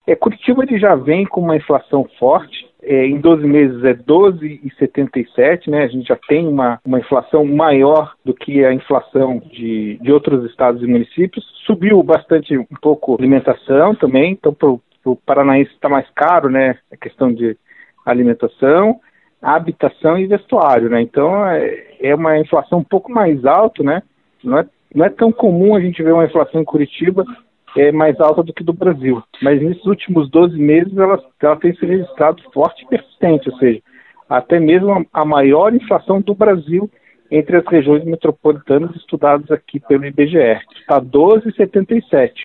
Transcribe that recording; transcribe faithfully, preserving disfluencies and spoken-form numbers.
É, Curitiba ele já vem com uma inflação forte, é, em doze meses é doze vírgula setenta e sete, né? A gente já tem uma, uma inflação maior do que a inflação de, de outros estados e municípios. Subiu bastante um pouco a alimentação também, então para o paranaense está mais caro, né? A questão de alimentação, habitação e vestuário, né? Então é, é uma inflação um pouco mais alta, né? Não é, não é tão comum a gente ver uma inflação em Curitiba é mais alta do que do Brasil. Mas nesses últimos doze meses ela, ela tem se registrado forte e persistente, ou seja, até mesmo a, a maior inflação do Brasil entre as regiões metropolitanas estudadas aqui pelo I B G E. Está doze vírgula setenta e sete.